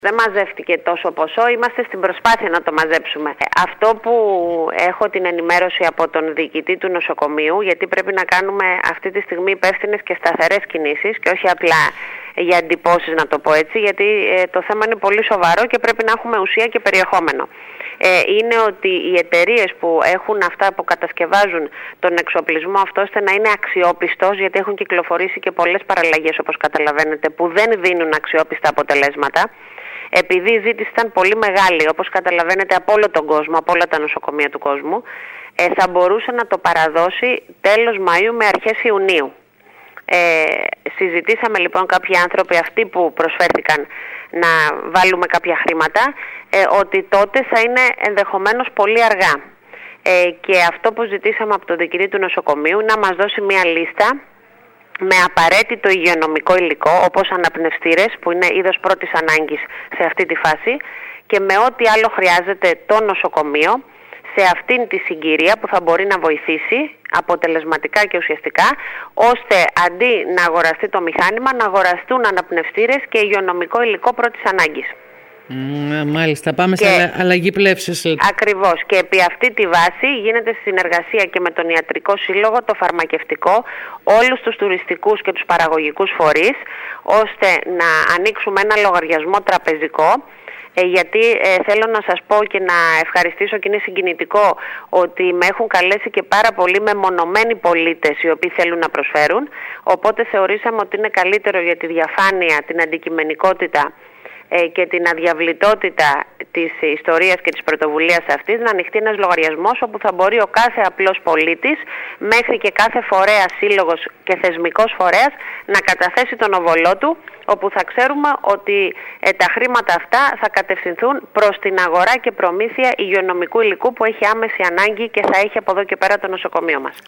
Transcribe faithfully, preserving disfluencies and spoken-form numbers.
Δεν μαζεύτηκε τόσο ποσό, είμαστε στην προσπάθεια να το μαζέψουμε. Αυτό που έχω την ενημέρωση από τον διοικητή του νοσοκομείου, γιατί πρέπει να κάνουμε αυτή τη στιγμή υπεύθυνες και σταθερές κινήσεις και όχι απλά για εντυπώσεις, να το πω έτσι, γιατί ε, το θέμα είναι πολύ σοβαρό και πρέπει να έχουμε ουσία και περιεχόμενο. Ε, είναι ότι οι εταιρείες που έχουν αυτά, που κατασκευάζουν τον εξοπλισμό αυτό, ώστε να είναι αξιόπιστος, γιατί έχουν κυκλοφορήσει και πολλές παραλλαγές, όπως καταλαβαίνετε, που δεν δίνουν αξιόπιστα αποτελέσματα. Επειδή η ζήτηση ήταν πολύ μεγάλη, όπως καταλαβαίνετε, από όλο τον κόσμο, από όλα τα νοσοκομεία του κόσμου, ε, θα μπορούσε να το παραδώσει τέλος Μαΐου με αρχές Ιουνίου. Ε, συζητήσαμε λοιπόν κάποιοι άνθρωποι, αυτοί που προσφέρθηκαν να βάλουμε κάποια χρήματα, ε, ότι τότε θα είναι ενδεχομένως πολύ αργά. Ε, και αυτό που ζητήσαμε από τον διοικητή του νοσοκομείου, να μας δώσει μια λίστα με απαραίτητο υγειονομικό υλικό, όπως αναπνευστήρες, που είναι είδος πρώτης ανάγκης σε αυτή τη φάση, και με ό,τι άλλο χρειάζεται το νοσοκομείο σε αυτήν τη συγκυρία, που θα μπορεί να βοηθήσει αποτελεσματικά και ουσιαστικά, ώστε αντί να αγοραστεί το μηχάνημα, να αγοραστούν αναπνευστήρες και υγειονομικό υλικό πρώτης ανάγκης. Mm, μάλιστα, πάμε και σε αλλαγή πλεύσης. Ακριβώς, και επί αυτή τη βάση γίνεται συνεργασία και με τον Ιατρικό Σύλλογο, το Φαρμακευτικό, όλους τους τουριστικούς και τους παραγωγικούς φορείς, ώστε να ανοίξουμε ένα λογαριασμό τραπεζικό. Ε, γιατί ε, θέλω να σας πω και να ευχαριστήσω, και είναι συγκινητικό, ότι με έχουν καλέσει και πάρα πολλοί μεμονωμένοι πολίτες οι οποίοι θέλουν να προσφέρουν, οπότε θεωρήσαμε ότι είναι καλύτερο για τη διαφάνεια, την αντικειμενικότητα ε, και την αδιαβλητότητα της ιστορίας και της πρωτοβουλίας αυτής, να ανοιχτεί ένας λογαριασμός όπου θα μπορεί ο κάθε απλός πολίτης, μέχρι και κάθε φορέας, σύλλογος και θεσμικός φορέας, να καταθέσει τον οβολό του, όπου θα ξέρουμε ότι ε, τα χρήματα αυτά θα κατευθυνθούν προς την αγορά και προμήθεια υγειονομικού υλικού που έχει άμεση ανάγκη και θα έχει από εδώ και πέρα το νοσοκομείο μας.